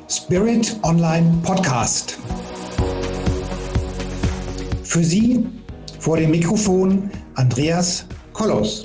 Spirit Online Podcast. Für Sie vor dem Mikrofon Andreas Kollos.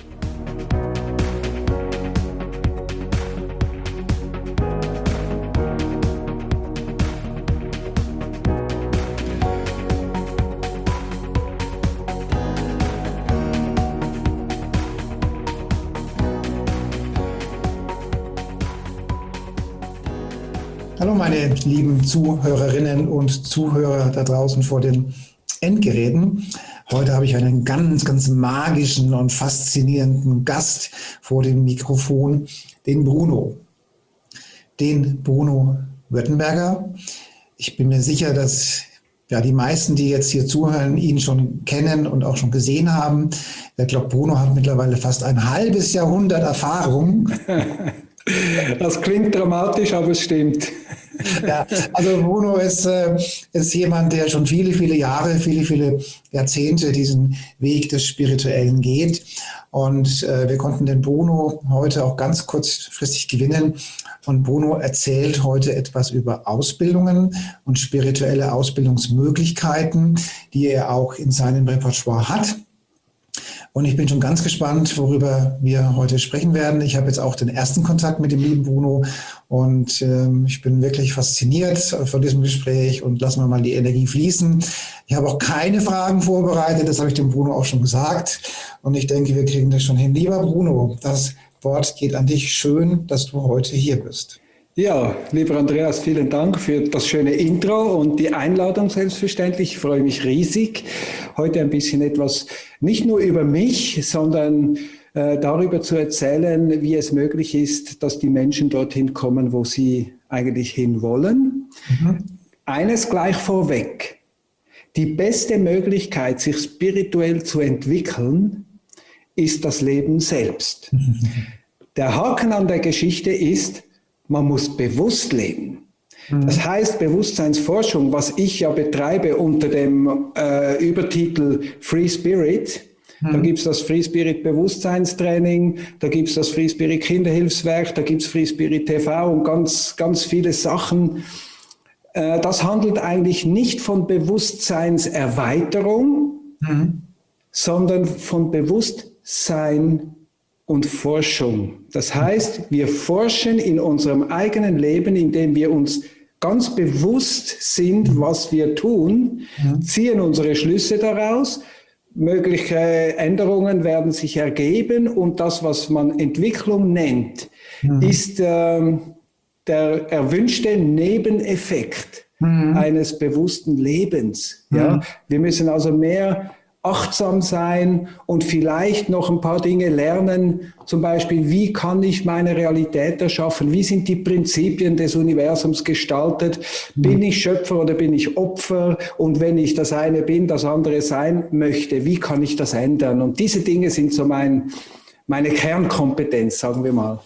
Hallo meine lieben Zuhörerinnen und Zuhörer da draußen vor den Endgeräten. Heute habe ich einen ganz, ganz magischen und faszinierenden Gast vor dem Mikrofon, den Bruno. Den Bruno Württemberger. Ich bin mir sicher, dass die meisten, die jetzt hier zuhören, ihn schon kennen und auch schon gesehen haben. Ich glaube, Bruno hat mittlerweile fast ein halbes Jahrhundert Erfahrung. Das klingt dramatisch, aber es stimmt. Ja, also Bruno ist jemand, der schon viele Jahre, viele Jahrzehnte diesen Weg des Spirituellen geht. Und wir konnten den Bruno heute auch ganz kurzfristig gewinnen. Und Bruno erzählt heute etwas über Ausbildungen und spirituelle Ausbildungsmöglichkeiten, die er auch in seinem Repertoire hat. Und ich bin schon ganz gespannt, worüber wir heute sprechen werden. Ich habe jetzt auch den ersten Kontakt mit dem lieben Bruno und ich bin wirklich fasziniert von diesem Gespräch und lassen wir mal die Energie fließen. Ich habe auch keine Fragen vorbereitet, das habe ich dem Bruno auch schon gesagt. Und ich denke, wir kriegen das schon hin. Lieber Bruno, das Wort geht an dich. Schön, dass du heute hier bist. Ja, lieber Andreas, vielen Dank für das schöne Intro und die Einladung selbstverständlich. Ich freue mich riesig, heute ein bisschen etwas nicht nur über mich, sondern darüber zu erzählen, wie es möglich ist, dass die Menschen dorthin kommen, wo sie eigentlich hinwollen. Eines gleich vorweg. Die beste Möglichkeit, sich spirituell zu entwickeln, ist das Leben selbst. Der Haken an der Geschichte ist, man muss bewusst leben. Das heißt, Bewusstseinsforschung, was ich ja betreibe unter dem Übertitel Free Spirit, da gibt es das Free Spirit Bewusstseinstraining, da gibt es das Free Spirit Kinderhilfswerk, da gibt es Free Spirit TV und ganz viele Sachen. Das handelt eigentlich nicht von Bewusstseinserweiterung, sondern von Bewusstsein und Forschung. Das heißt, wir forschen in unserem eigenen Leben, indem wir uns ganz bewusst sind, was wir tun, ziehen unsere Schlüsse daraus, mögliche Änderungen werden sich ergeben und das, was man Entwicklung nennt, ist der erwünschte Nebeneffekt eines bewussten Lebens. Ja? Wir müssen also mehr achtsam sein und vielleicht noch ein paar Dinge lernen, zum Beispiel, wie kann ich meine Realität erschaffen, wie sind die Prinzipien des Universums gestaltet, bin ich Schöpfer oder bin ich Opfer und wenn ich das eine bin, das andere sein möchte, wie kann ich das ändern? Und diese Dinge sind so meine Kernkompetenz, sagen wir mal.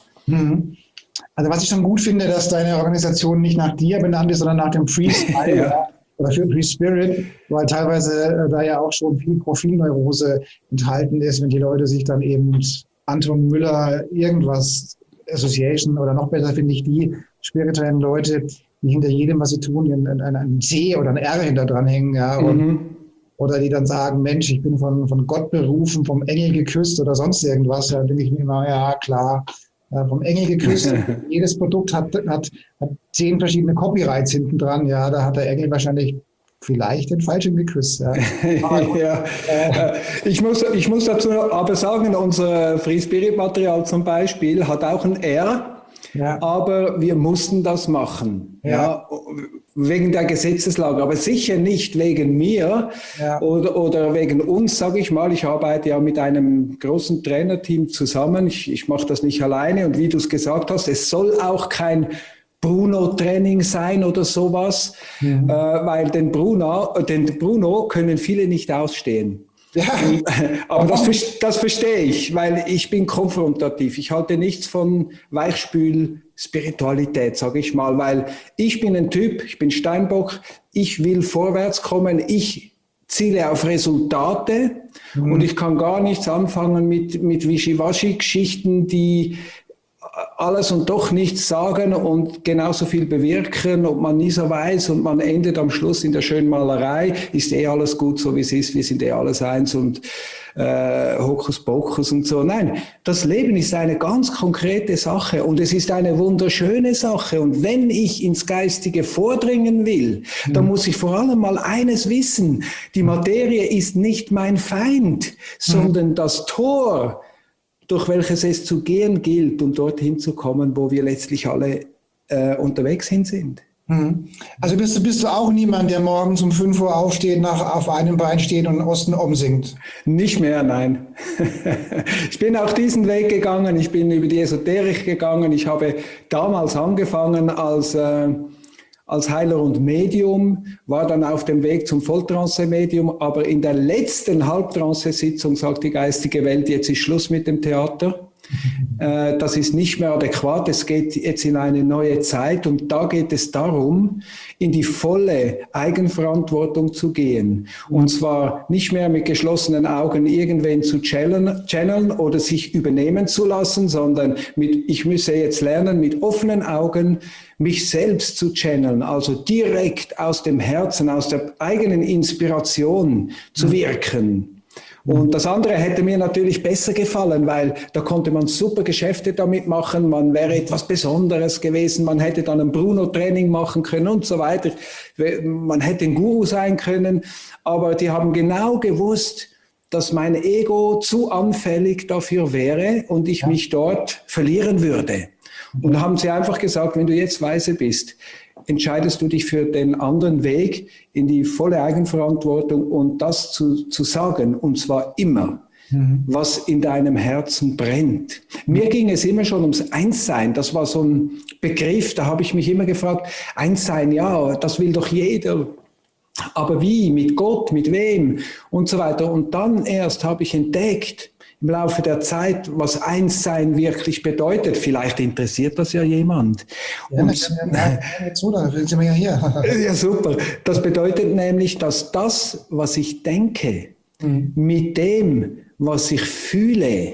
Also was ich schon gut finde, dass deine Organisation nicht nach dir benannt ist, sondern nach dem Freestyle. Ja. Oder für Free Spirit, weil teilweise da ja auch schon viel Profilneurose enthalten ist, wenn die Leute sich dann eben Anton Müller irgendwas Association oder noch besser finde ich die spirituellen Leute, die hinter jedem, was sie tun, ein C oder ein R hinter dran hängen, ja, oder die dann sagen, Mensch, ich bin von Gott berufen, vom Engel geküsst oder sonst irgendwas, da denke ich mir immer, ja klar, vom Engel geküsst. Jedes Produkt hat 10 verschiedene Copyrights hinten dran. Ja, da hat der Engel wahrscheinlich vielleicht den falschen geküsst. Ja. Ja. Ich muss dazu aber sagen, unser Free Spirit Material zum Beispiel hat auch ein R. Ja. Aber wir mussten das machen, ja, wegen der Gesetzeslage, aber sicher nicht wegen mir oder wegen uns, sage ich mal. Ich arbeite ja mit einem großen Trainerteam zusammen. Ich mache das nicht alleine und wie du es gesagt hast, es soll auch kein Bruno-Training sein oder sowas, weil den Bruno können viele nicht ausstehen. Ja. Aber das verstehe ich, weil ich bin konfrontativ. Ich halte nichts von Weichspül-Spiritualität, sage ich mal, weil ich bin ein Typ, ich bin Steinbock, ich will vorwärts kommen, ich ziele auf Resultate und ich kann gar nichts anfangen mit Wischiwaschi-Geschichten, die alles und doch nichts sagen und genauso viel bewirken und man nie so weiß und man endet am Schluss in der schönen Malerei, ist alles gut so wie es ist, wir sind alles eins und Hokuspokus und so. Nein, das Leben ist eine ganz konkrete Sache und es ist eine wunderschöne Sache und wenn ich ins Geistige vordringen will, dann muss ich vor allem mal eines wissen, die Materie ist nicht mein Feind, sondern das Tor, durch welches es zu gehen gilt, um dorthin zu kommen, wo wir letztlich alle unterwegs hin sind. Also bist du auch niemand, der morgens um 5 Uhr aufsteht, auf einem Bein steht und Osten umsingt? Nicht mehr, nein. Ich bin auch diesen Weg gegangen, ich bin über die Esoterik gegangen. Ich habe damals angefangen als Heiler und Medium, war dann auf dem Weg zum Volltrance-Medium, aber in der letzten Halbtrance-Sitzung sagt die geistige Welt, jetzt ist Schluss mit dem Theater. Das ist nicht mehr adäquat, es geht jetzt in eine neue Zeit und da geht es darum, in die volle Eigenverantwortung zu gehen. Und zwar nicht mehr mit geschlossenen Augen irgendwen zu channeln oder sich übernehmen zu lassen, sondern ich müsse jetzt lernen, mit offenen Augen mich selbst zu channeln, also direkt aus dem Herzen, aus der eigenen Inspiration zu wirken. Und das andere hätte mir natürlich besser gefallen, weil da konnte man super Geschäfte damit machen, man wäre etwas Besonderes gewesen, man hätte dann ein Bruno-Training machen können und so weiter. Man hätte ein Guru sein können, aber die haben genau gewusst, dass mein Ego zu anfällig dafür wäre und ich mich dort verlieren würde. Und da haben sie einfach gesagt, wenn du jetzt weise bist, entscheidest du dich für den anderen Weg in die volle Eigenverantwortung und das zu sagen, und zwar immer, was in deinem Herzen brennt. Mir ging es immer schon ums Einssein. Das war so ein Begriff, da habe ich mich immer gefragt, Einssein, ja, das will doch jeder. Aber wie? Mit Gott? Mit wem? Und so weiter. Und dann erst habe ich entdeckt, im Laufe der Zeit, was Einssein wirklich bedeutet. Vielleicht interessiert das ja jemand. Ja, dann sind wir ja hier. Ja, super. Das bedeutet nämlich, dass das, was ich denke, mit dem, was ich fühle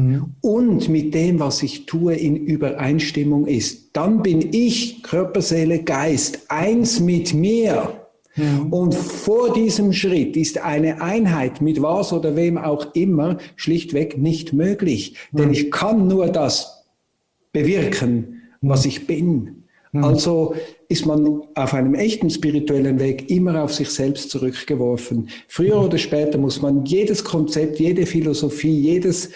und mit dem, was ich tue, in Übereinstimmung ist. Dann bin ich, Körper, Seele, Geist, eins mit mir. Und vor diesem Schritt ist eine Einheit mit was oder wem auch immer schlichtweg nicht möglich. Denn ich kann nur das bewirken, was ich bin. Also ist man auf einem echten spirituellen Weg immer auf sich selbst zurückgeworfen. Früher oder später muss man jedes Konzept, jede Philosophie, jedes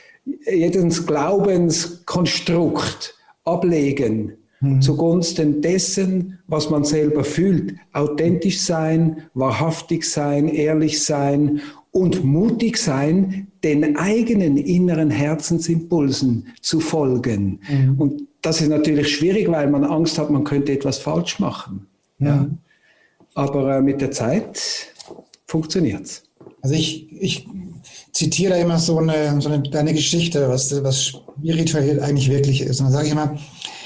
Glaubenskonstrukt ablegen. Zugunsten dessen, was man selber fühlt, authentisch sein, wahrhaftig sein, ehrlich sein und mutig sein, den eigenen inneren Herzensimpulsen zu folgen. Und das ist natürlich schwierig, weil man Angst hat, man könnte etwas falsch machen. Ja. Aber mit der Zeit funktioniert's. Also ich zitiere da immer so eine kleine Geschichte, was spirituell eigentlich wirklich ist. Und dann sage ich immer,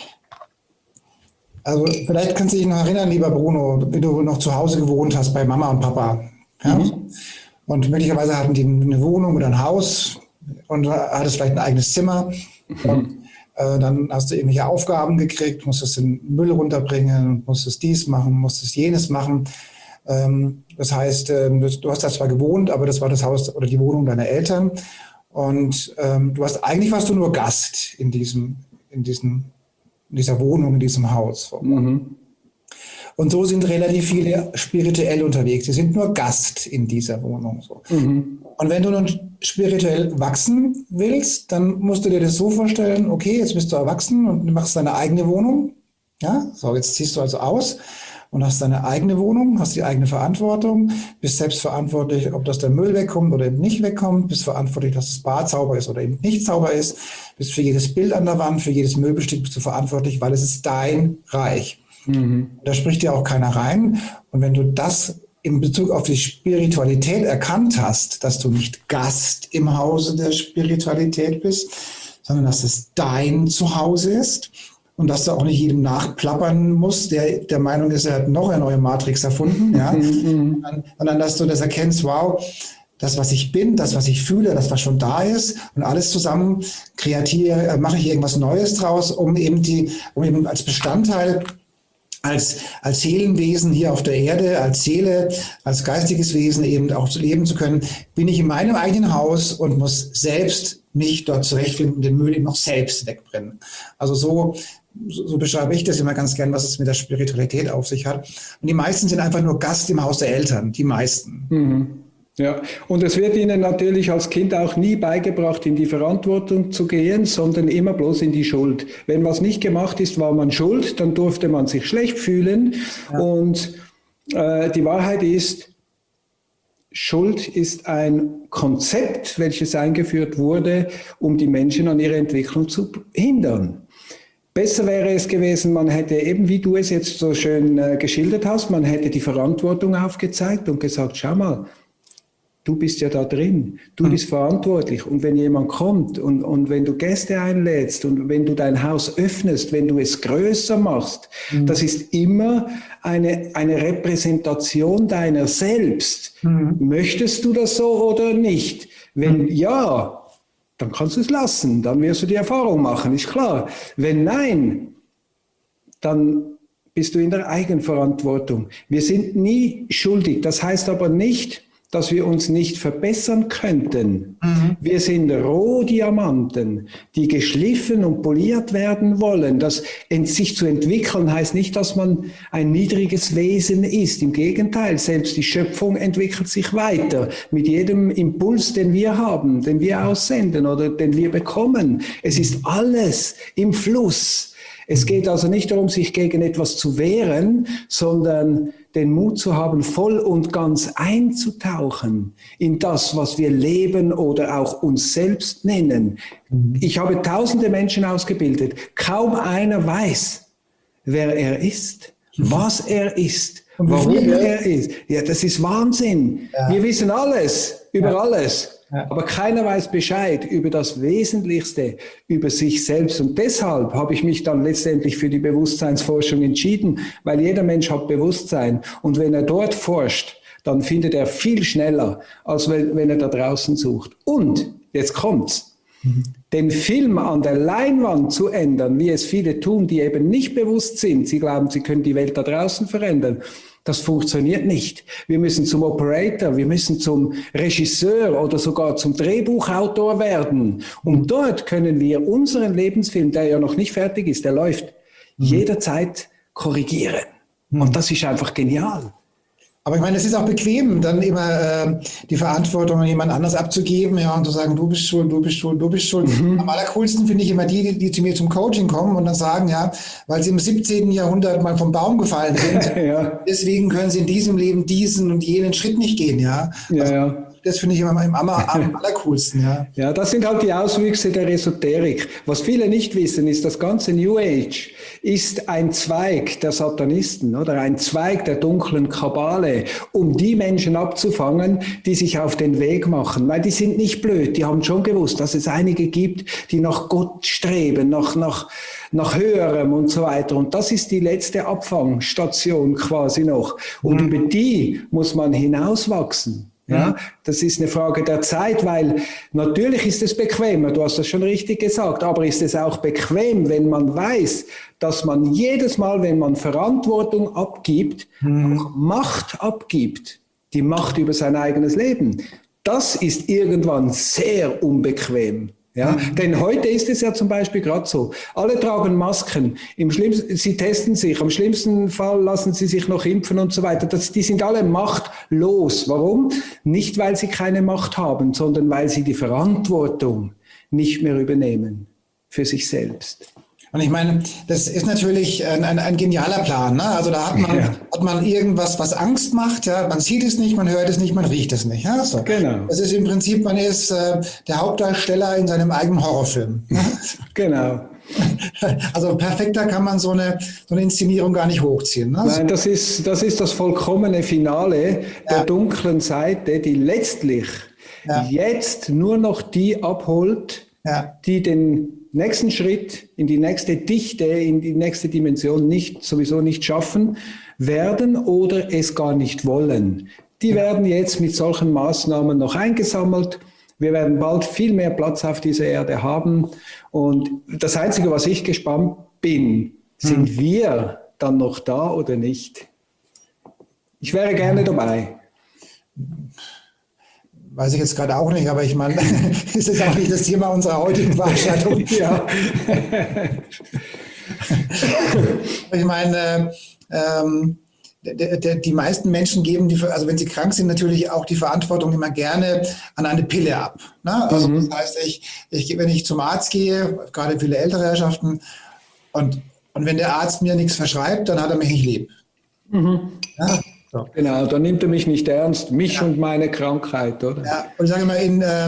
also vielleicht kannst du dich noch erinnern, lieber Bruno, wie du noch zu Hause gewohnt hast bei Mama und Papa. Ja? Und möglicherweise hatten die eine Wohnung oder ein Haus und hattest vielleicht ein eigenes Zimmer. Und dann hast du irgendwelche Aufgaben gekriegt, musstest den Müll runterbringen, musstest dies machen, musstest jenes machen. Das heißt, du hast da zwar gewohnt, aber das war das Haus oder die Wohnung deiner Eltern. Und eigentlich warst du nur Gast in dieser Wohnung, in diesem Haus. Und so sind relativ viele spirituell unterwegs. Sie sind nur Gast in dieser Wohnung. So. Und wenn du nun spirituell wachsen willst, dann musst du dir das so vorstellen, okay, jetzt bist du erwachsen und du machst deine eigene Wohnung. Ja, so, jetzt ziehst du also aus und hast deine eigene Wohnung, hast die eigene Verantwortung, bist selbst verantwortlich, ob das der Müll wegkommt oder eben nicht wegkommt, bist verantwortlich, dass das Bad sauber ist oder eben nicht sauber ist, bist für jedes Bild an der Wand, für jedes Möbelstück bist du verantwortlich, weil es ist dein Reich. Da spricht dir auch keiner rein. Und wenn du das in Bezug auf die Spiritualität erkannt hast, dass du nicht Gast im Hause der Spiritualität bist, sondern dass es dein Zuhause ist, und dass du auch nicht jedem nachplappern musst, der Meinung ist, er hat noch eine neue Matrix erfunden, ja? Sondern dass du das erkennst, wow, das, was ich bin, das, was ich fühle, das, was schon da ist und alles zusammen kreatiere, mache ich irgendwas Neues draus, um eben als Bestandteil, als Seelenwesen hier auf der Erde, als Seele, als geistiges Wesen eben auch leben zu können, bin ich in meinem eigenen Haus und muss selbst mich dort zurechtfinden und den Müll eben auch selbst wegbrennen. Also so beschreibe ich das immer ganz gern, was es mit der Spiritualität auf sich hat. Und die meisten sind einfach nur Gast im Haus der Eltern, die meisten. Mhm. Ja, und es wird ihnen natürlich als Kind auch nie beigebracht, in die Verantwortung zu gehen, sondern immer bloß in die Schuld. Wenn was nicht gemacht ist, war man schuld, dann durfte man sich schlecht fühlen. Ja. Und die Wahrheit ist, Schuld ist ein Konzept, welches eingeführt wurde, um die Menschen an ihrer Entwicklung zu hindern. Besser wäre es gewesen, man hätte eben, wie du es jetzt so schön geschildert hast, man hätte die Verantwortung aufgezeigt und gesagt, schau mal, du bist ja da drin, du bist verantwortlich. Und wenn jemand kommt und wenn du Gäste einlädst und wenn du dein Haus öffnest, wenn du es größer machst, das ist immer eine Repräsentation deiner selbst. Möchtest du das so oder nicht? Wenn ja, dann kannst du es lassen, dann wirst du die Erfahrung machen, ist klar. Wenn nein, dann bist du in der Eigenverantwortung. Wir sind nie schuldig, das heißt aber nicht, dass wir uns nicht verbessern könnten. Wir sind Rohdiamanten, die geschliffen und poliert werden wollen. Das sich zu entwickeln heißt nicht, dass man ein niedriges Wesen ist. Im Gegenteil, selbst die Schöpfung entwickelt sich weiter mit jedem Impuls, den wir haben, den wir aussenden oder den wir bekommen. Es ist alles im Fluss. Es geht also nicht darum, sich gegen etwas zu wehren, sondern den Mut zu haben, voll und ganz einzutauchen in das, was wir leben oder auch uns selbst nennen. Ich habe tausende Menschen ausgebildet. Kaum einer weiß, wer er ist, was er ist, warum er ist. Ja, das ist Wahnsinn. Ja. Wir wissen alles, über alles. Ja. Aber keiner weiß Bescheid über das Wesentlichste, über sich selbst. Und deshalb habe ich mich dann letztendlich für die Bewusstseinsforschung entschieden, weil jeder Mensch hat Bewusstsein. Und wenn er dort forscht, dann findet er viel schneller, als wenn er da draußen sucht. Und, jetzt kommt's, den Film an der Leinwand zu ändern, wie es viele tun, die eben nicht bewusst sind, sie glauben, sie können die Welt da draußen verändern, das funktioniert nicht. Wir müssen zum Operator, wir müssen zum Regisseur oder sogar zum Drehbuchautor werden. Und dort können wir unseren Lebensfilm, der ja noch nicht fertig ist, der läuft, jederzeit korrigieren. Und das ist einfach genial. Aber ich meine, es ist auch bequem, dann immer die Verantwortung an jemand anders abzugeben, ja, und zu sagen, du bist schuld, du bist schuld, du bist schuld. Am allercoolsten finde ich immer die zu mir zum Coaching kommen und dann sagen, ja, weil sie im 17. Jahrhundert mal vom Baum gefallen sind, ja. Deswegen können sie in diesem Leben diesen und jenen Schritt nicht gehen, ja. Ja, also, ja. Das finde ich immer am allercoolsten, ja. Ja, das sind halt die Auswüchse der Esoterik. Was viele nicht wissen, ist, das ganze New Age ist ein Zweig der Satanisten oder ein Zweig der dunklen Kabale, um die Menschen abzufangen, die sich auf den Weg machen. Weil die sind nicht blöd, die haben schon gewusst, dass es einige gibt, die nach Gott streben, nach Höherem und so weiter. Und das ist die letzte Abfangstation quasi noch. Und über die muss man hinauswachsen. Ja, das ist eine Frage der Zeit, weil natürlich ist es bequemer, du hast das schon richtig gesagt, aber ist es auch bequem, wenn man weiß, dass man jedes Mal, wenn man Verantwortung abgibt, auch Macht abgibt, die Macht über sein eigenes Leben. Das ist irgendwann sehr unbequem. Ja, denn heute ist es ja zum Beispiel gerade so. Alle tragen Masken. Sie testen sich. Am schlimmsten Fall lassen sie sich noch impfen und so weiter. Die sind alle machtlos. Warum? Nicht, weil sie keine Macht haben, sondern weil sie die Verantwortung nicht mehr übernehmen für sich selbst. Und ich meine, das ist natürlich ein genialer Plan, ne? Also da hat man irgendwas, was Angst macht, ja. Man sieht es nicht, man hört es nicht, man riecht es nicht, ja. So. Genau. Das ist im Prinzip, man ist der Hauptdarsteller in seinem eigenen Horrorfilm. Genau. Also perfekter kann man so eine Inszenierung gar nicht hochziehen. Ne? Nein, das ist das vollkommene Finale der dunklen Seite, die letztlich jetzt nur noch die abholt, die den nächsten Schritt in die nächste Dichte, in die nächste Dimension sowieso nicht schaffen werden oder es gar nicht wollen. die werden jetzt mit solchen Maßnahmen noch eingesammelt. Wir werden bald viel mehr Platz auf dieser Erde haben. Und das Einzige, was ich gespannt bin, sind wir dann noch da oder nicht? Ich wäre gerne dabei. Weiß ich jetzt gerade auch nicht, aber ich meine, es ist auch nicht das Thema unserer heutigen Veranstaltung. Ja. Ich meine, die meisten Menschen geben, also wenn sie krank sind, natürlich auch die Verantwortung immer gerne an eine Pille ab. Ne? Also das heißt, wenn ich zum Arzt gehe, gerade viele ältere Herrschaften, und wenn der Arzt mir nichts verschreibt, dann hat er mich nicht lieb. Ja? So. Genau, dann nimmt er mich nicht ernst, mich und meine Krankheit, oder? Ja, und ich sage mal,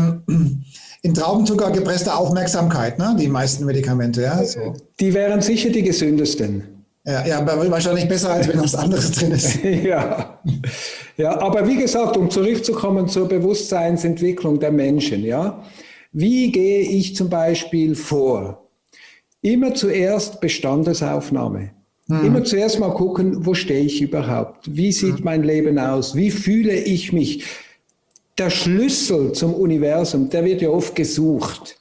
in Traubenzucker gepresste Aufmerksamkeit, ne? Die meisten Medikamente, ja. So. Die wären sicher die gesündesten. Ja, aber wahrscheinlich besser, als wenn was anderes drin ist. Ja, aber wie gesagt, um zurückzukommen zur Bewusstseinsentwicklung der Menschen, ja. Wie gehe ich zum Beispiel vor? Immer zuerst Bestandesaufnahme. Immer zuerst mal gucken, wo stehe ich überhaupt? Wie sieht mein Leben aus? Wie fühle ich mich? Der Schlüssel zum Universum, der wird ja oft gesucht.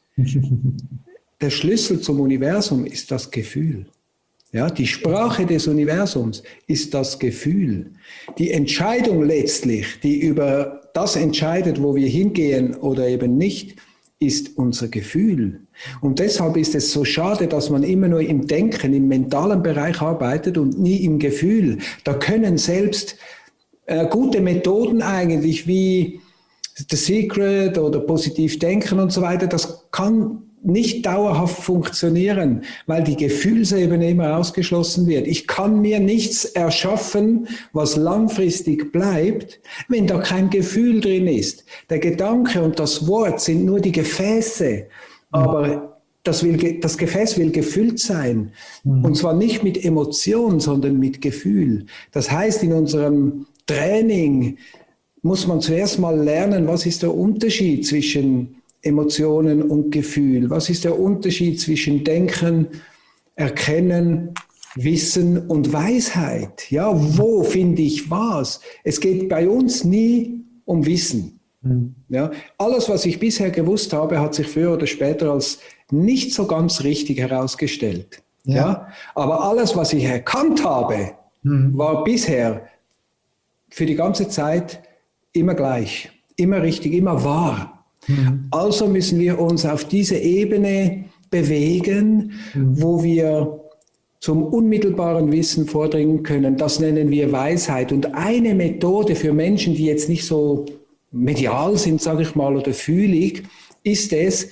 Der Schlüssel zum Universum ist das Gefühl. Ja, die Sprache des Universums ist das Gefühl. Die Entscheidung letztlich, die über das entscheidet, wo wir hingehen oder eben nicht, ist unser Gefühl. Und deshalb ist es so schade, dass man immer nur im Denken, im mentalen Bereich arbeitet und nie im Gefühl. Da können selbst gute Methoden eigentlich wie The Secret oder positiv denken und so weiter, das kann nicht dauerhaft funktionieren, weil die Gefühlsebene immer ausgeschlossen wird. Ich kann mir nichts erschaffen, was langfristig bleibt, wenn da kein Gefühl drin ist. Der Gedanke und das Wort sind nur die Gefäße, aber das Gefäß will gefüllt sein. Und zwar nicht mit Emotion, sondern mit Gefühl. Das heißt, in unserem Training muss man zuerst mal lernen, was ist der Unterschied zwischen Emotionen und Gefühl? Was ist der Unterschied zwischen Denken, Erkennen, Wissen und Weisheit? Ja, wo finde ich was? Es geht bei uns nie um Wissen. Ja, alles, was ich bisher gewusst habe, hat sich früher oder später als nicht so ganz richtig herausgestellt. Ja, aber alles, was ich erkannt habe, war bisher für die ganze Zeit immer gleich, immer richtig, immer wahr. Also müssen wir uns auf diese Ebene bewegen, wo wir zum unmittelbaren Wissen vordringen können. Das nennen wir Weisheit. Und eine Methode für Menschen, die jetzt nicht so medial sind, sage ich mal, oder fühlig, ist es,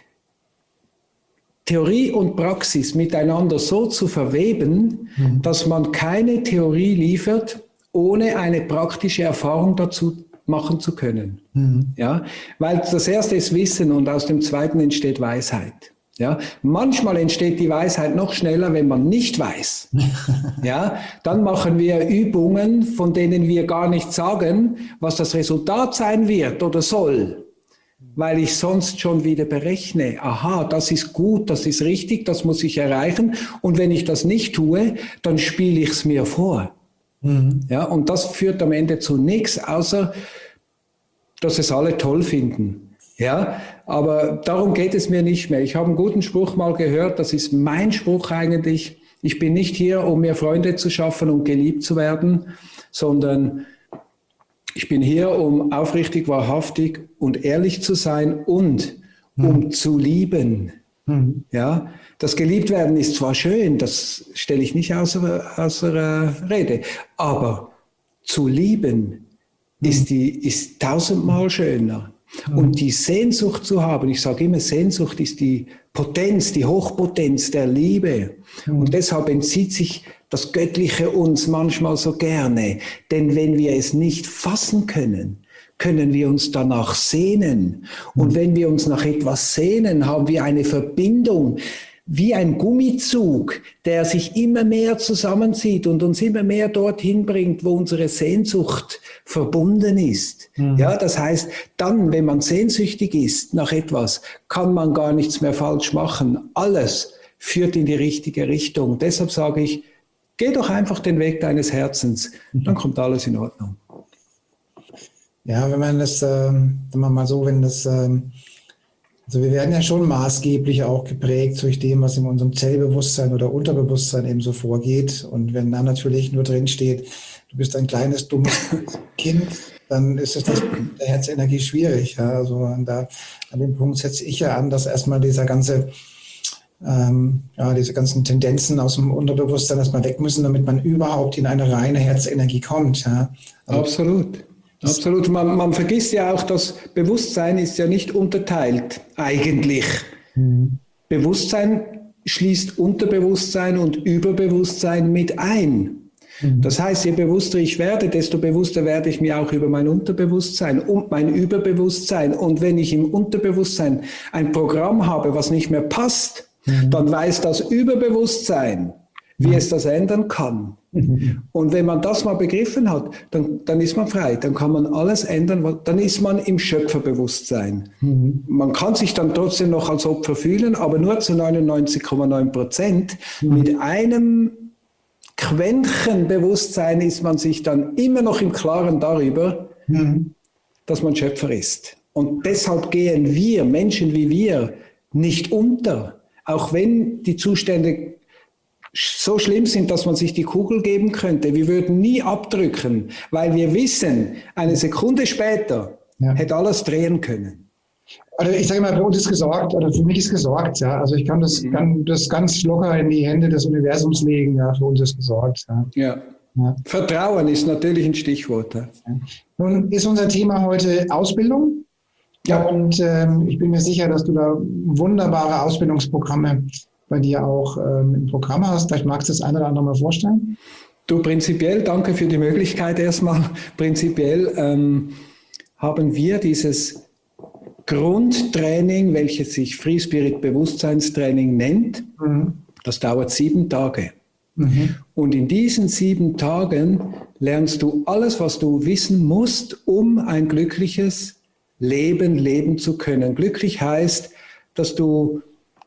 Theorie und Praxis miteinander so zu verweben, dass man keine Theorie liefert, ohne eine praktische Erfahrung dazu machen zu können. Ja, weil das erste ist Wissen und aus dem zweiten entsteht Weisheit. Ja, manchmal entsteht die Weisheit noch schneller, wenn man nicht weiß. Ja, dann machen wir Übungen, von denen wir gar nicht sagen, was das Resultat sein wird oder soll, weil ich sonst schon wieder berechne. Aha, das ist gut, das ist richtig, das muss ich erreichen. Und wenn ich das nicht tue, dann spiele ich es mir vor. Ja, und das führt am Ende zu nichts, außer dass es alle toll finden. Ja, aber darum geht es mir nicht mehr. Ich habe einen guten Spruch mal gehört, das ist mein Spruch eigentlich. Ich bin nicht hier, um mir Freunde zu schaffen und geliebt zu werden, sondern ich bin hier, um aufrichtig, wahrhaftig und ehrlich zu sein und um zu lieben. Ja, das Geliebtwerden ist zwar schön, das stelle ich nicht außer Rede, aber zu lieben ist tausendmal schöner. Und die Sehnsucht zu haben, ich sage immer, Sehnsucht ist die Potenz, die Hochpotenz der Liebe. Und deshalb entzieht sich das Göttliche uns manchmal so gerne. Denn wenn wir es nicht fassen können, können wir uns danach sehnen. Und wenn wir uns nach etwas sehnen, haben wir eine Verbindung, wie ein Gummizug, der sich immer mehr zusammenzieht und uns immer mehr dorthin bringt, wo unsere Sehnsucht verbunden ist. Ja, das heißt, dann, wenn man sehnsüchtig ist nach etwas, kann man gar nichts mehr falsch machen. Alles führt in die richtige Richtung. Deshalb sage ich, geh doch einfach den Weg deines Herzens, dann kommt alles in Ordnung. Ja, wenn man das, sagen wir mal so, wenn das, also wir werden ja schon maßgeblich auch geprägt durch dem, was in unserem Zellbewusstsein oder Unterbewusstsein eben so vorgeht. Und wenn da natürlich nur drin steht, du bist ein kleines, dummes Kind, dann ist es das mit der Herzenergie schwierig. Ja? Also an dem Punkt setze ich ja an, dass erstmal diese ganzen Tendenzen aus dem Unterbewusstsein erstmal weg müssen, damit man überhaupt in eine reine Herzenergie kommt. Ja? Also, Absolut. Absolut. Man vergisst ja auch, dass Bewusstsein ist ja nicht unterteilt, eigentlich. Bewusstsein schließt Unterbewusstsein und Überbewusstsein mit ein. Das heißt, je bewusster ich werde, desto bewusster werde ich mir auch über mein Unterbewusstsein und mein Überbewusstsein. Und wenn ich im Unterbewusstsein ein Programm habe, was nicht mehr passt, dann weiß das Überbewusstsein, wie es das ändern kann. Und wenn man das mal begriffen hat, dann ist man frei, dann kann man alles ändern, dann ist man im Schöpferbewusstsein. Man kann sich dann trotzdem noch als Opfer fühlen, aber nur zu 99,9%. Mit einem Quäntchen Bewusstsein ist man sich dann immer noch im Klaren darüber, dass man Schöpfer ist. Und deshalb gehen wir, Menschen wie wir, nicht unter, auch wenn die Zustände so schlimm sind, dass man sich die Kugel geben könnte. Wir würden nie abdrücken, weil wir wissen, eine Sekunde später hätte alles drehen können. Also ich sage mal, für uns ist gesorgt, oder für mich ist gesorgt, ja. Also ich kann das ganz locker in die Hände des Universums legen, ja, für uns ist gesorgt. Ja. Vertrauen ist natürlich ein Stichwort. Ja. Nun ist unser Thema heute Ausbildung. Ja. Und ich bin mir sicher, dass du da wunderbare Ausbildungsprogramme bei dir auch im Programm hast. Vielleicht magst du das eine oder andere mal vorstellen. Du, prinzipiell, danke für die Möglichkeit erstmal. Prinzipiell haben wir dieses Grundtraining, welches sich Free Spirit Bewusstseinstraining nennt. Das dauert 7 Tage. Und in diesen 7 Tagen lernst du alles, was du wissen musst, um ein glückliches Leben leben zu können. Glücklich heißt, dass du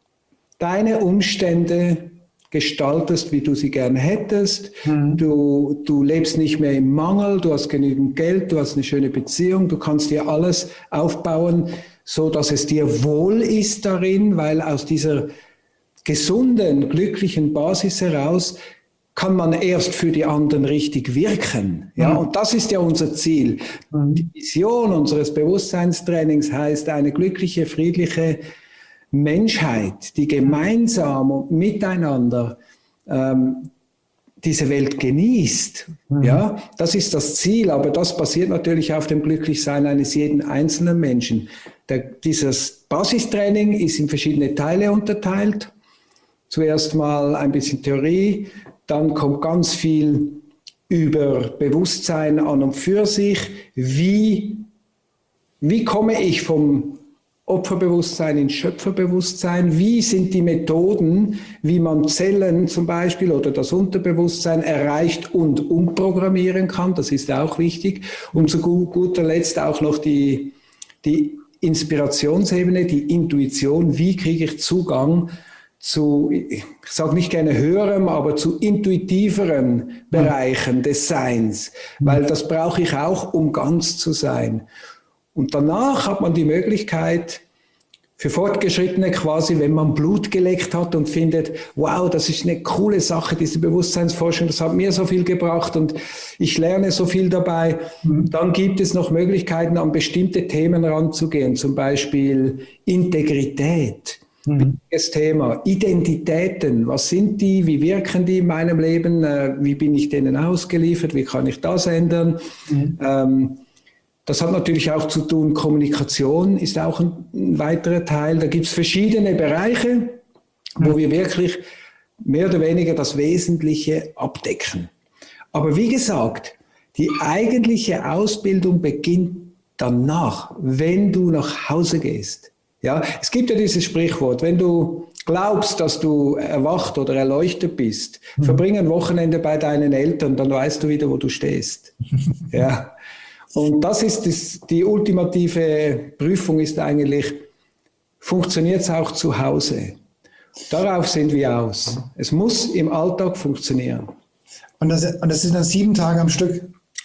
deine Umstände gestaltest, wie du sie gern hättest. Du lebst nicht mehr im Mangel, du hast genügend Geld, du hast eine schöne Beziehung, du kannst dir alles aufbauen, so dass es dir wohl ist darin, weil aus dieser gesunden, glücklichen Basis heraus kann man erst für die anderen richtig wirken. Ja, und das ist ja unser Ziel. Die Vision unseres Bewusstseinstrainings heißt eine glückliche, friedliche Menschheit, die gemeinsam und miteinander diese Welt genießt. Ja, das ist das Ziel, aber das basiert natürlich auf dem Glücklichsein eines jeden einzelnen Menschen. Dieses Basistraining ist in verschiedene Teile unterteilt. Zuerst mal ein bisschen Theorie, dann kommt ganz viel über Bewusstsein an und für sich. Wie komme ich vom Opferbewusstsein ins Schöpferbewusstsein? Wie sind die Methoden, wie man Zellen zum Beispiel oder das Unterbewusstsein erreicht und umprogrammieren kann? Das ist auch wichtig. Und zu guter Letzt auch noch die Inspirationsebene, die Intuition. Wie kriege ich Zugang zu, ich sage nicht gerne höherem, aber zu intuitiveren Bereichen des Seins? Weil das brauche ich auch, um ganz zu sein. Und danach hat man die Möglichkeit, für Fortgeschrittene quasi, wenn man Blut geleckt hat und findet, wow, das ist eine coole Sache, diese Bewusstseinsforschung, das hat mir so viel gebracht und ich lerne so viel dabei, dann gibt es noch Möglichkeiten, an bestimmte Themen ranzugehen, zum Beispiel Integrität. Wichtiges Thema. Identitäten, was sind die, wie wirken die in meinem Leben, wie bin ich denen ausgeliefert, wie kann ich das ändern? Das hat natürlich auch zu tun, Kommunikation ist auch ein weiterer Teil. Da gibt es verschiedene Bereiche, wo wir wirklich mehr oder weniger das Wesentliche abdecken. Aber wie gesagt, die eigentliche Ausbildung beginnt danach, wenn du nach Hause gehst. Ja, es gibt ja dieses Sprichwort, wenn du glaubst, dass du erwacht oder erleuchtet bist, verbring ein Wochenende bei deinen Eltern, dann weißt du wieder, wo du stehst. Ja. Und das ist die ultimative Prüfung ist eigentlich, funktioniert es auch zu Hause? Darauf sind wir aus. Es muss im Alltag funktionieren. Und das sind dann 7 Tage am Stück?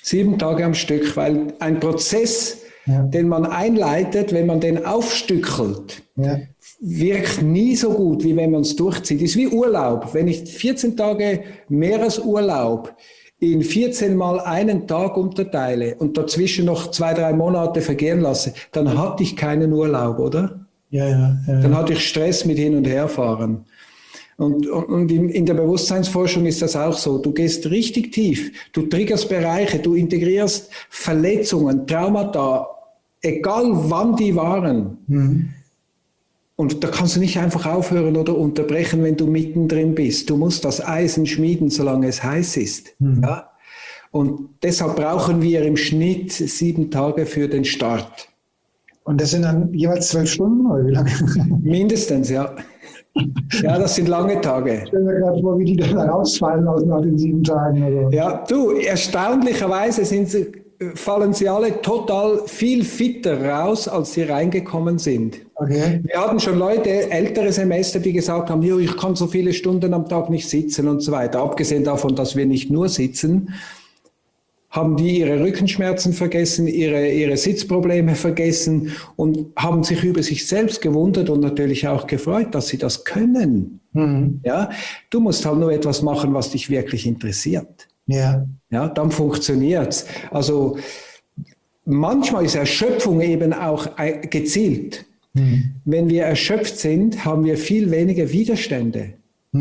7 Tage am Stück, weil ein Prozess, den man einleitet, wenn man den aufstückelt, wirkt nie so gut, wie wenn man es durchzieht. Ist wie Urlaub. Wenn ich 14 Tage Meeresurlaub in 14 mal einen Tag unterteile und dazwischen noch 2-3 Monate vergehen lasse, dann hatte ich keinen Urlaub, oder? Ja. Dann hatte ich Stress mit Hin- und Herfahren. Und in der Bewusstseinsforschung ist das auch so. Du gehst richtig tief, du triggerst Bereiche, du integrierst Verletzungen, Traumata, egal wann die waren. Mhm. Und da kannst du nicht einfach aufhören oder unterbrechen, wenn du mittendrin bist. Du musst das Eisen schmieden, solange es heiß ist. Mhm. Ja? Und deshalb brauchen wir im Schnitt 7 Tage für den Start. Und das sind dann jeweils 12 Stunden, oder wie lange? Mindestens, ja. Ja, das sind lange Tage. Ich stelle mir gerade vor, wie die dann rausfallen nach den 7 Tagen. Oder? Ja, du, erstaunlicherweise fallen sie alle total viel fitter raus, als sie reingekommen sind. Okay. Wir hatten schon Leute, ältere Semester, die gesagt haben, ich kann so viele Stunden am Tag nicht sitzen und so weiter. Abgesehen davon, dass wir nicht nur sitzen, haben die ihre Rückenschmerzen vergessen, ihre Sitzprobleme vergessen und haben sich über sich selbst gewundert und natürlich auch gefreut, dass sie das können. Mhm. Ja, du musst halt nur etwas machen, was dich wirklich interessiert. Ja, dann funktioniert's. Also manchmal ist Erschöpfung eben auch gezielt. Mhm. Wenn wir erschöpft sind, haben wir viel weniger Widerstände,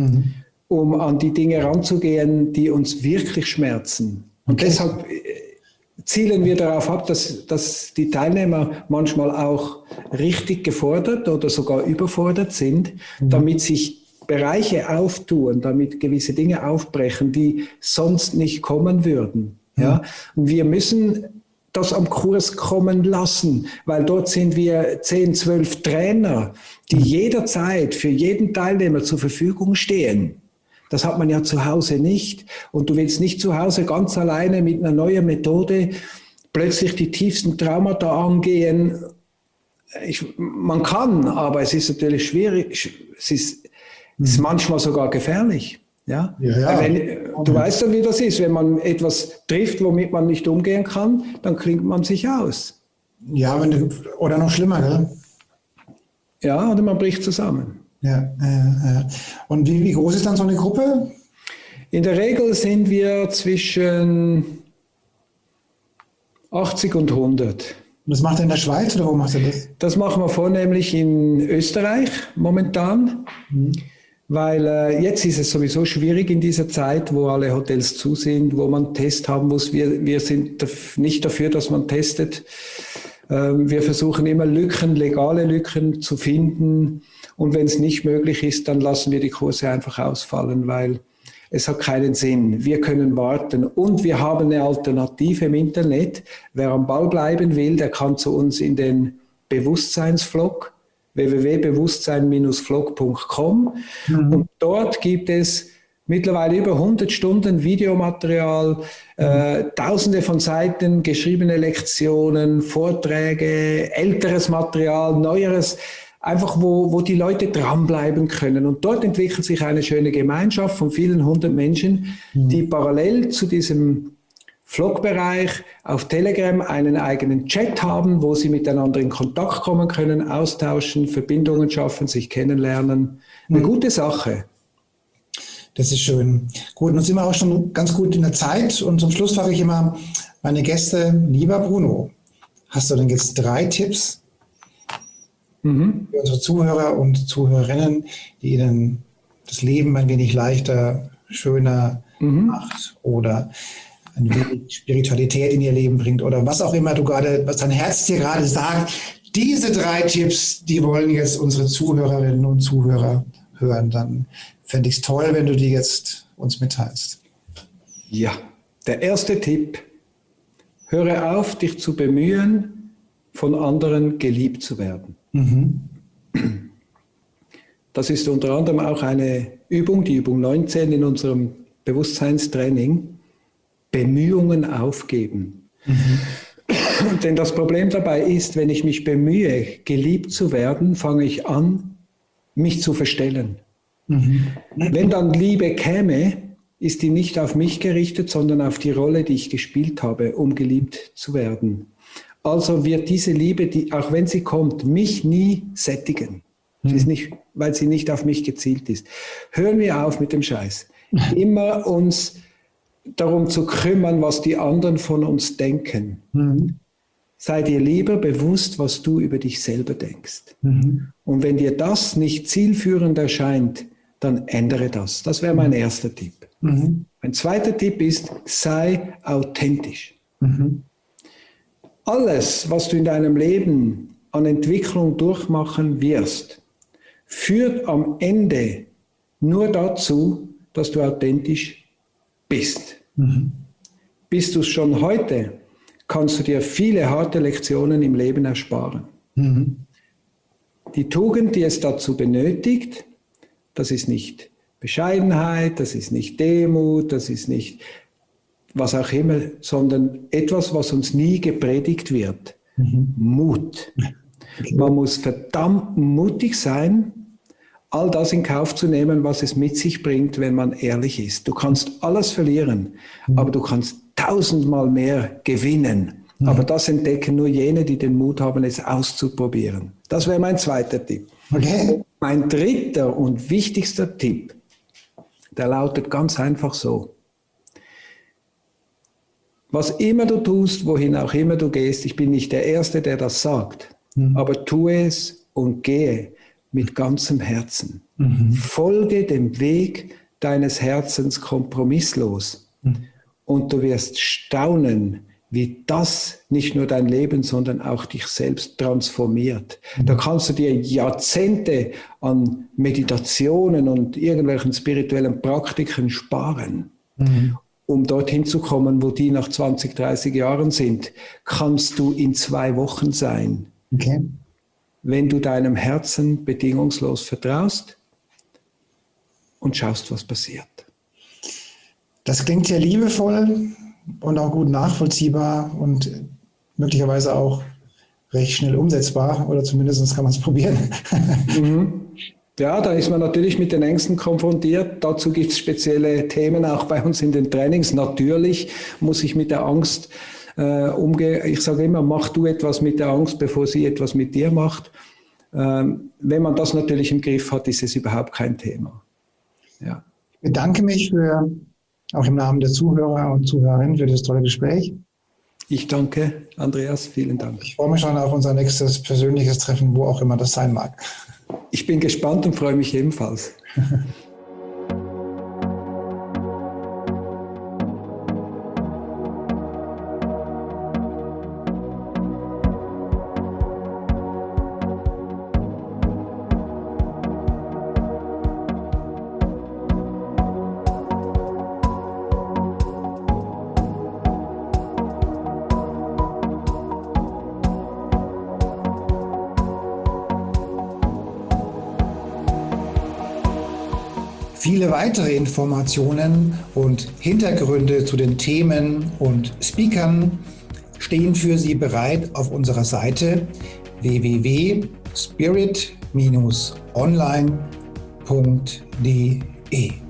um an die Dinge ranzugehen, die uns wirklich schmerzen. Und deshalb zielen wir darauf ab, dass die Teilnehmer manchmal auch richtig gefordert oder sogar überfordert sind, damit sich Bereiche auftun, damit gewisse Dinge aufbrechen, die sonst nicht kommen würden. Ja? Und wir müssen das am Kurs kommen lassen, weil dort sind wir 10, 12 Trainer, die jederzeit für jeden Teilnehmer zur Verfügung stehen. Das hat man ja zu Hause nicht. Und du willst nicht zu Hause ganz alleine mit einer neuen Methode plötzlich die tiefsten Traumata angehen. Man kann, aber es ist natürlich schwierig. Es ist manchmal sogar gefährlich. Ja? Du weißt dann, wie das ist. Wenn man etwas trifft, womit man nicht umgehen kann, dann klingt man sich aus. Ja, oder noch schlimmer, gell? Ja, oder man bricht zusammen. Ja. Und wie groß ist dann so eine Gruppe? In der Regel sind wir zwischen 80 und 100. Und das macht ihr in der Schweiz oder wo macht ihr das? Das machen wir vornehmlich in Österreich momentan, weil jetzt ist es sowieso schwierig in dieser Zeit, wo alle Hotels zu sind, wo man Test haben muss. Wir sind nicht dafür, dass man testet. Wir versuchen immer legale Lücken zu finden. Und wenn es nicht möglich ist, dann lassen wir die Kurse einfach ausfallen, weil es hat keinen Sinn. Wir können warten und wir haben eine Alternative im Internet. Wer am Ball bleiben will, der kann zu uns in den Bewusstseinsvlog, www.bewusstsein-vlog.com. Und dort gibt es mittlerweile über 100 Stunden Videomaterial, Tausende von Seiten, geschriebene Lektionen, Vorträge, älteres Material, neueres, einfach wo die Leute dranbleiben können. Und dort entwickelt sich eine schöne Gemeinschaft von vielen 100 Menschen, die parallel zu diesem Vlog-Bereich auf Telegram einen eigenen Chat haben, wo sie miteinander in Kontakt kommen können, austauschen, Verbindungen schaffen, sich kennenlernen. Eine gute Sache. Das ist schön. Gut, nun sind wir auch schon ganz gut in der Zeit und zum Schluss frage ich immer meine Gäste, lieber Bruno, hast du denn jetzt 3 Tipps für unsere Zuhörer und Zuhörerinnen, die ihnen das Leben ein wenig leichter, schöner macht oder ein wenig Spiritualität in ihr Leben bringt oder was auch immer was dein Herz dir gerade sagt. Diese 3 Tipps, die wollen jetzt unsere Zuhörerinnen und Zuhörer hören. Dann fände ich es toll, wenn du die jetzt uns mitteilst. Ja, der erste Tipp: Höre auf, dich zu bemühen, von anderen geliebt zu werden. Das ist unter anderem auch eine Übung, die Übung 19 in unserem Bewusstseinstraining. Bemühungen aufgeben. Denn das Problem dabei ist, wenn ich mich bemühe, geliebt zu werden, fange ich an, mich zu verstellen. Wenn dann Liebe käme, ist die nicht auf mich gerichtet, sondern auf die Rolle, die ich gespielt habe, um geliebt zu werden. Also wird diese Liebe, die, auch wenn sie kommt, mich nie sättigen. Sie ist nicht, weil sie nicht auf mich gezielt ist. Hören wir auf mit dem Scheiß. Immer uns darum zu kümmern, was die anderen von uns denken. Sei dir lieber bewusst, was du über dich selber denkst. Und wenn dir das nicht zielführend erscheint, dann ändere das. Das wäre mein erster Tipp. Mein zweiter Tipp ist, sei authentisch. Alles, was du in deinem Leben an Entwicklung durchmachen wirst, führt am Ende nur dazu, dass du authentisch bist. Bist du es schon heute, kannst du dir viele harte Lektionen im Leben ersparen. Die Tugend, die es dazu benötigt, das ist nicht Bescheidenheit, das ist nicht Demut, das ist nicht was auch immer, sondern etwas, was uns nie gepredigt wird. Mut. Man muss verdammt mutig sein, all das in Kauf zu nehmen, was es mit sich bringt, wenn man ehrlich ist. Du kannst alles verlieren, aber du kannst 1000-mal mehr gewinnen. Aber das entdecken nur jene, die den Mut haben, es auszuprobieren. Das wäre mein zweiter Tipp. Okay. Mein dritter und wichtigster Tipp, der lautet ganz einfach so. Was immer du tust, wohin auch immer du gehst, ich bin nicht der Erste, der das sagt, aber tue es und gehe mit ganzem Herzen. Folge dem Weg deines Herzens kompromisslos und du wirst staunen, wie das nicht nur dein Leben, sondern auch dich selbst transformiert. Da kannst du dir Jahrzehnte an Meditationen und irgendwelchen spirituellen Praktiken sparen. Um dorthin zu kommen, wo die nach 20, 30 Jahren sind, kannst du in 2 Wochen sein. Okay. Wenn du deinem Herzen bedingungslos vertraust und schaust, was passiert. Das klingt sehr liebevoll und auch gut nachvollziehbar und möglicherweise auch recht schnell umsetzbar, oder zumindest kann man es probieren. Ja, da ist man natürlich mit den Ängsten konfrontiert. Dazu gibt es spezielle Themen auch bei uns in den Trainings. Natürlich muss ich mit der Angst umgehen. Ich sage immer, mach du etwas mit der Angst, bevor sie etwas mit dir macht. Wenn man das natürlich im Griff hat, ist es überhaupt kein Thema. Ja. Ich bedanke mich auch im Namen der Zuhörer und Zuhörerinnen für das tolle Gespräch. Ich danke, Andreas. Vielen Dank. Ich freue mich schon auf unser nächstes persönliches Treffen, wo auch immer das sein mag. Ich bin gespannt und freue mich ebenfalls. Viele weitere Informationen und Hintergründe zu den Themen und Speakern stehen für Sie bereit auf unserer Seite www.spirit-online.de.